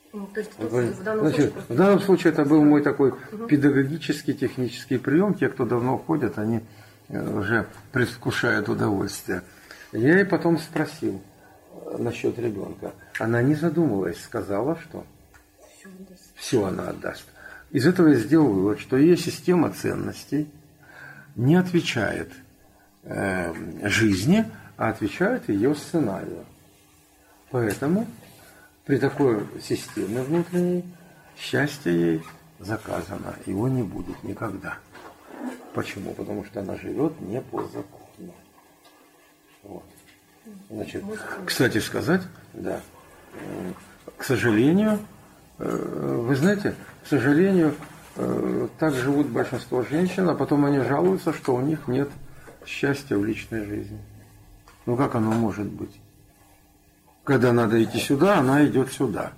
Ну, то есть в данном Значит, случае в данном случае это был мой такой педагогический, технический прием. Те, кто давно ходят, они уже предвкушают удовольствие. Я ей потом спросил насчет ребенка. Она, не задумываясь, сказала, что все она отдаст. Из этого я сделал вывод, что ее система ценностей не отвечает жизни, а отвечает ее сценарию. Поэтому при такой системе внутренней счастье ей заказано, его не будет никогда. Почему? Потому что она живет не по закону. Вот. Значит, кстати сказать, да, к сожалению, вы знаете, к сожалению, так живут большинство женщин, а потом они жалуются, что у них нет счастья в личной жизни. Ну как оно может быть? Когда надо идти сюда, она идет сюда.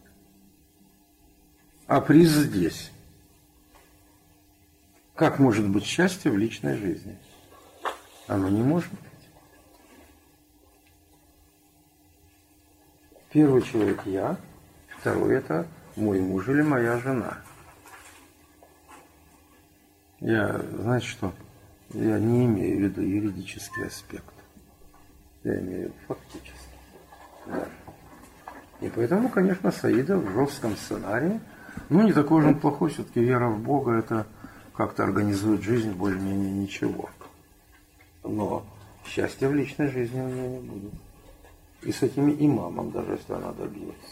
А приз здесь. Как может быть счастье в личной жизни? Оно не может быть. Первый человек я, второй это мой муж или моя жена. Я, знаете что, я не имею в виду юридический аспект. Я имею в виду фактически. Да. И поэтому, конечно, Саида в жестком сценарии, ну, не такой же он плохой, все-таки вера в Бога, это как-то организует жизнь более-менее ничего. Но счастья в личной жизни у нее не будет. И с этими имамом, даже если она добьется.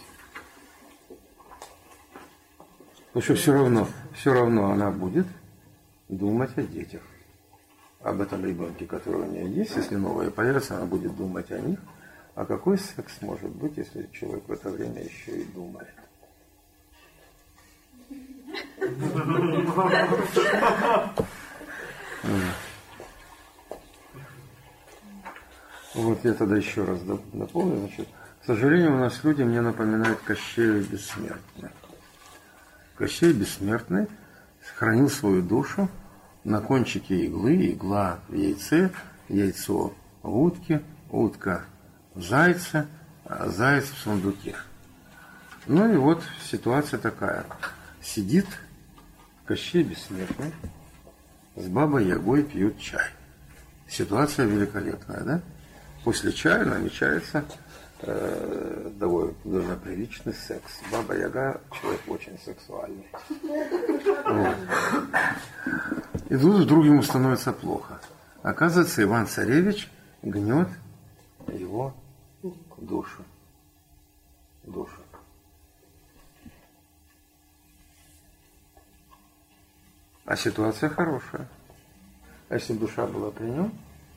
Потому что все равно она будет думать о детях. Об этом ребенке, который у нее есть. Если новые появятся, она будет думать о них. А какой секс может быть, если человек в это время еще и думает? Вот я тогда еще раз дополню. Значит, к сожалению, у нас люди мне напоминают Кощея Бессмертного. Кощей Бессмертный сохранил свою душу на кончике иглы, игла в яйце, яйцо в утке, утка в зайце, а заяц в сундуке. Ну и вот ситуация такая. Сидит Кощей Бессмертный с бабой Ягой, пьют чай. Ситуация великолепная, да? После чая намечается довольно приличный секс. Баба Яга человек очень сексуальный. Вот. И тут вдруг ему становится плохо. Оказывается, Иван-Царевич гнет его душу. А ситуация хорошая. А если душа была при нем,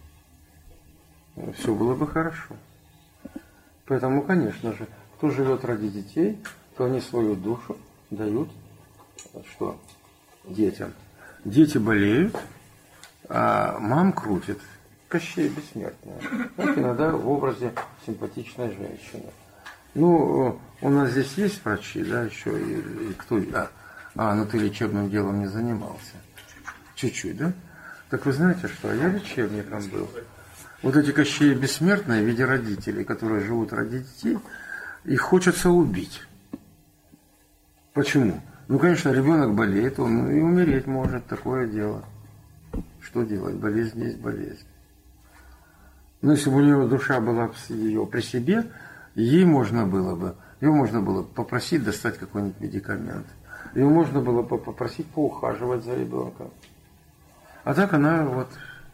все было бы хорошо. Поэтому, конечно же, кто живет ради детей, то они свою душу дают что? Детям. Дети болеют, а мам крутит. Кощей Бессмертная. Вот иногда в образе симпатичной женщины. Ну, у нас здесь есть врачи, да, еще и кто? Ну ты лечебным делом не занимался. Чуть-чуть, да? Так вы знаете, что я лечебником был. Вот эти Кощеи Бессмертные в виде родителей, которые живут ради детей, их хочется убить. Почему? Ну, конечно, ребенок болеет, он и умереть может, такое дело. Что делать? Болезнь есть болезнь. Но если бы у нее душа была ее при себе, ее можно было попросить достать какой-нибудь медикамент. Ее можно было бы попросить поухаживать за ребенком. А так она вот...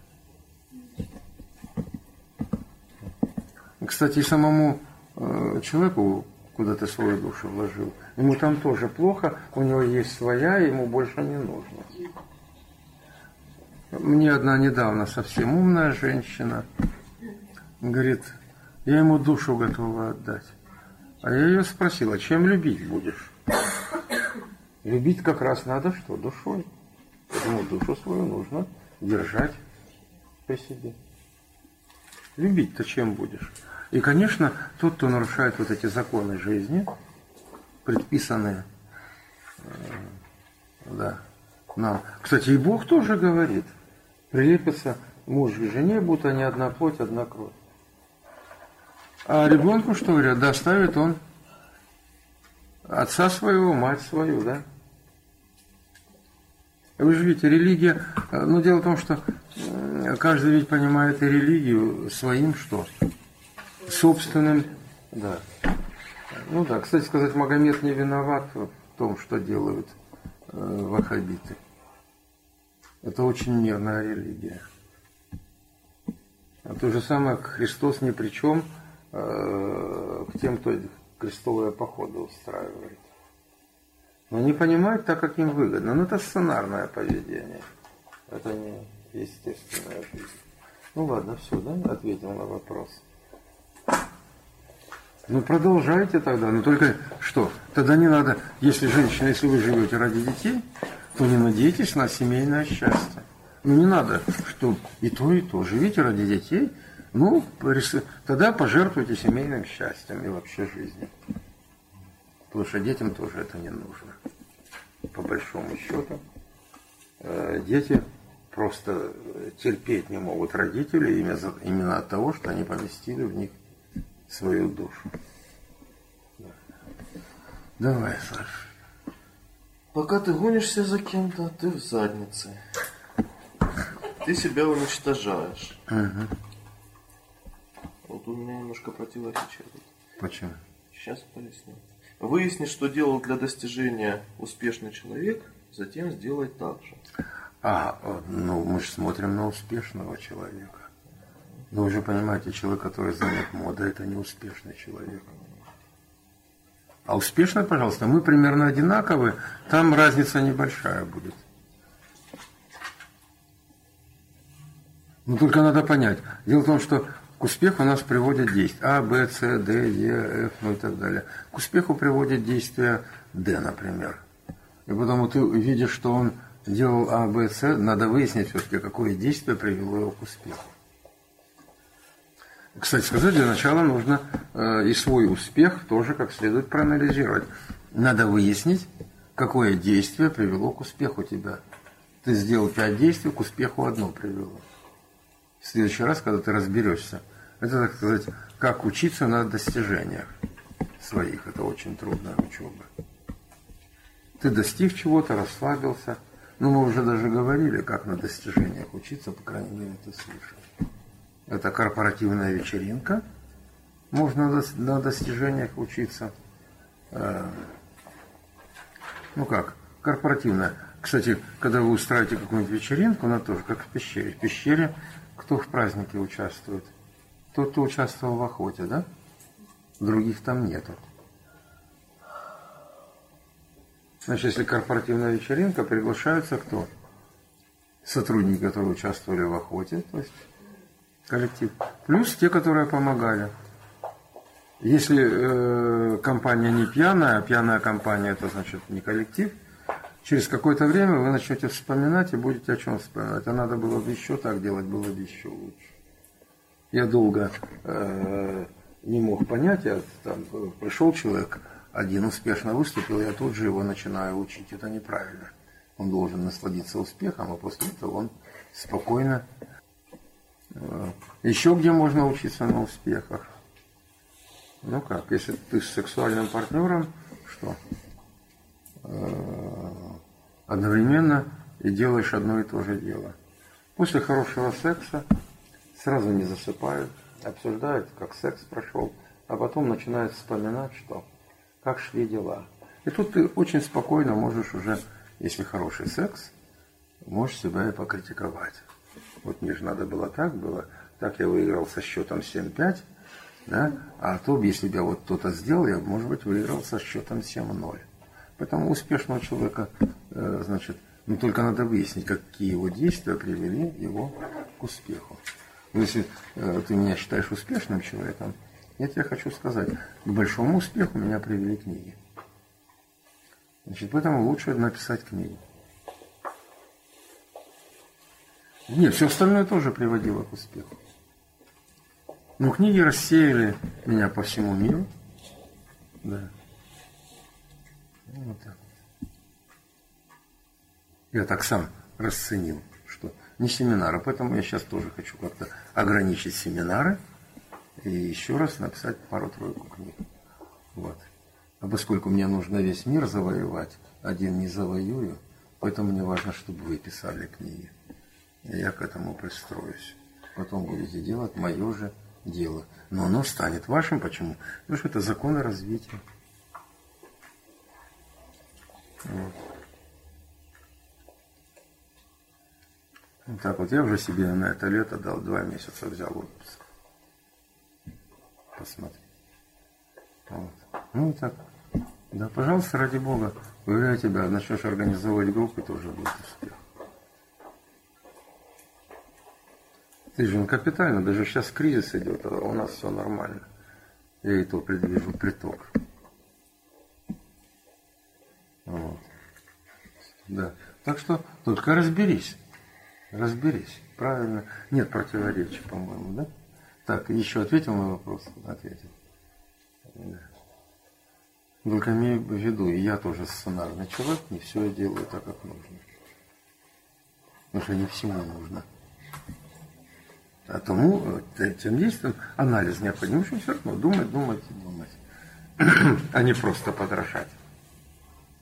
Кстати, и самому человеку, куда ты свою душу вложил, ему там тоже плохо, у него есть своя, ему больше не нужно. Мне одна недавно совсем умная женщина говорит, я ему душу готова отдать. А я ее спросила, чем любить будешь? Любить как раз надо что? Душой. Поэтому душу свою нужно держать при себе. Любить-то чем будешь? И, конечно, тот, кто нарушает вот эти законы жизни, предписанные нам. Кстати, и Бог тоже говорит, прилепятся муж к жене, будто они одна плоть, одна кровь. А ребенку, что говорят, доставит он Отца своего, мать свою, да? Вы же видите, религия, ну дело в том, что каждый ведь понимает и религию своим что? Собственным, да. Ну да, кстати сказать, Магомед не виноват в том, что делают ваххабиты. Это очень мирная религия. А то же самое Христос ни при чем к тем, кто крестовые походы устраивает. Но не понимают так, как им выгодно. Но это сценарное поведение. Это не естественная жизнь. Ну ладно, все, да? Ответил на вопрос. Ну продолжайте тогда. Но только что? Тогда не надо, если женщина, если вы живете ради детей, то не надейтесь на семейное счастье. Ну не надо, что и то. Живите ради детей, ну тогда пожертвуйте семейным счастьем и вообще жизнью. Потому что детям тоже это не нужно. По большому счету. Дети просто терпеть не могут родителей именно от того, что они поместили в них свою душу. Давай, Саша. Пока ты гонишься за кем-то, ты в заднице. Ты себя уничтожаешь. Угу. Вот у меня немножко противоречие. Почему? Сейчас поясню. Выясни, что делал для достижения успешный человек, затем сделай так же. Ну мы же смотрим на успешного человека. Но вы же понимаете, человек, который занят модой, это не успешный человек. А успешный, пожалуйста, мы примерно одинаковы, там разница небольшая будет. Но только надо понять. Дело в том, что к успеху нас приводят действия А, Б, С, Д, Е, Ф, ну и так далее. К успеху приводит действие Д, например. И потом ты видишь, что он делал А, Б, С, надо выяснить все-таки, какое действие привело его к успеху. Кстати сказать, для начала нужно и свой успех тоже как следует проанализировать. Надо выяснить, какое действие привело к успеху тебя. Ты сделал 5 действий, к успеху одно привело. В следующий раз, когда ты разберешься, это, так сказать, как учиться на достижениях своих. Это очень трудная учеба. Ты достиг чего-то, расслабился. Ну, мы уже даже говорили, как на достижениях учиться, по крайней мере, ты слышал. Это корпоративная вечеринка. Можно на достижениях учиться. Ну как, корпоративная. Кстати, когда вы устраиваете какую-нибудь вечеринку, она тоже как в пещере. В пещере кто в празднике участвует? Тот, кто участвовал в охоте, да? Других там нету. Значит, если корпоративная вечеринка, приглашаются кто? Сотрудники, которые участвовали в охоте, то есть коллектив. Плюс те, которые помогали. Если компания не пьяная, а пьяная компания, это значит не коллектив, через какое-то время вы начнете вспоминать и будете о чем вспоминать. А надо было бы еще так делать, было бы еще лучше. Я долго не мог понять, пришел человек, один успешно выступил, я тут же его начинаю учить. Это неправильно. Он должен насладиться успехом, а после этого он спокойно. Еще где можно учиться на успехах? Ну как, если ты с сексуальным партнером, что? Одновременно и делаешь одно и то же дело. После хорошего секса сразу не засыпают, обсуждают, как секс прошел, а потом начинают вспоминать, что, как шли дела. И тут ты очень спокойно можешь уже, если хороший секс, можешь себя и покритиковать. Вот мне же надо было, так я выиграл со счетом 7-5, да? А то, если бы я вот кто-то сделал, я, может быть, выиграл со счетом 7-0. Поэтому успешного человека, значит, ну только надо выяснить, какие его действия привели его к успеху. Если ты меня считаешь успешным человеком, я тебе хочу сказать, к большому успеху меня привели книги. Значит, поэтому лучше написать книгу. Нет, все остальное тоже приводило к успеху. Но книги рассеяли меня по всему миру. Да. Вот так. Я так сам расценил, что не семинары. Поэтому я сейчас тоже хочу как-то ограничить семинары и еще раз написать пару-тройку книг. Вот. А поскольку мне нужно весь мир завоевать, один не завоюю, поэтому мне важно, чтобы вы писали книги. И я к этому пристроюсь. Потом будете делать мое же дело. Но оно станет вашим. Почему? Потому что это законы развития. Вот. Вот так вот. Я уже себе на это лето дал 2 месяца, взял отпуск. Посмотри. Вот. Ну и так. Да, пожалуйста, ради Бога, уверяю тебя, начнешь организовывать группы, тоже будет успех. Ты же капитально, даже сейчас кризис идет, а у нас все нормально. Я и то предвижу приток. Вот. Да. Так что только разберись. Разберись. Правильно. Нет противоречий, по-моему, да? Так, еще ответил на вопрос? Ответил. Да. Только имею в виду, и я тоже сценарный человек, не все я делаю так, как нужно. Потому что не всему нужно. А тому, тем действием, анализ необходим. Очень все равно думать, а не просто подражать.